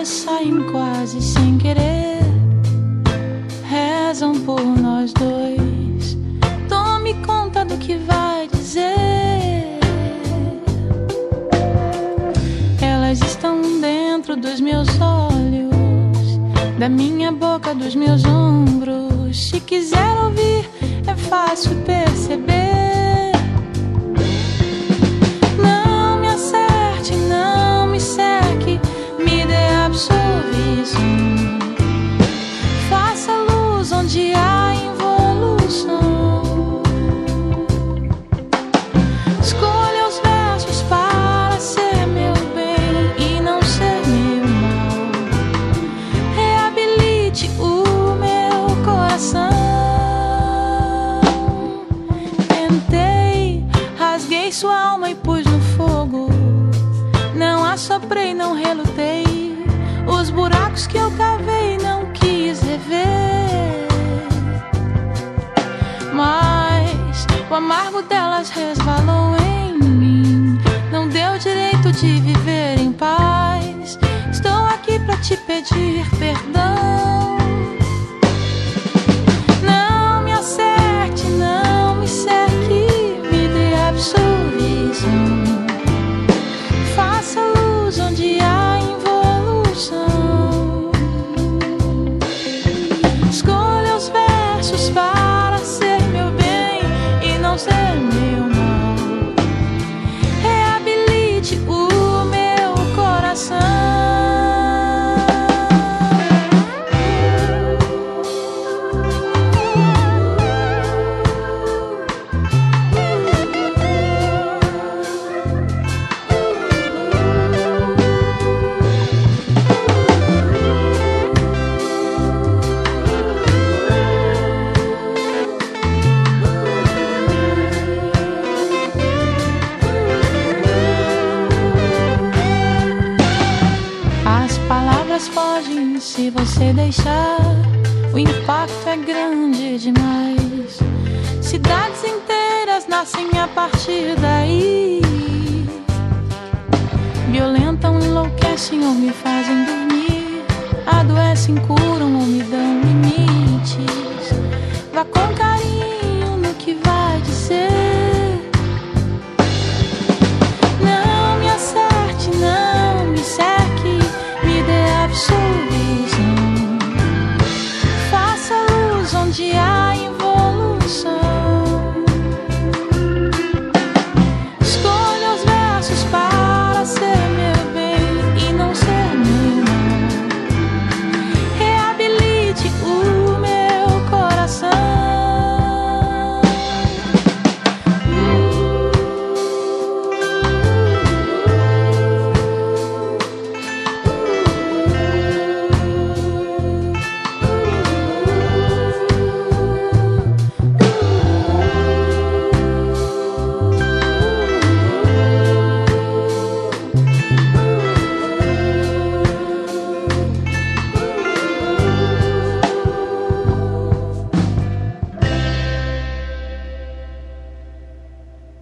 saem quase sem querer, rezam por nós dois. Tome conta do que vai dizer. Elas estão dentro dos meus olhos, da minha boca, dos meus ombros. Se quiser ouvir, é fácil perceber. Não me acerte, não me cerque, me dê absolvição. Faça luz onde há involução. Escolha os versos para ser meu bem e não ser meu mal. Reabilite o meu coração. Tentei, rasguei sua alma e pus no fogo. Não assoprei, não relutei. Os buracos que eu cavei não quis rever. Mas o amargo delas resvalou em mim. Não deu direito de viver em paz. Estou aqui pra te pedir perdão. Não me acerte, não me cerque, me dê absolvição. Faça luz onde há involução. Escolha os versos para ser meu bem e não ser meu mal. Reabilite o meu coração. As palavras fogem se você deixar. O impacto é grande demais. Cidades inteiras nascem a partir daí. Violentam, enlouquecem ou me fazem dormir. Adoecem, curam ou me dão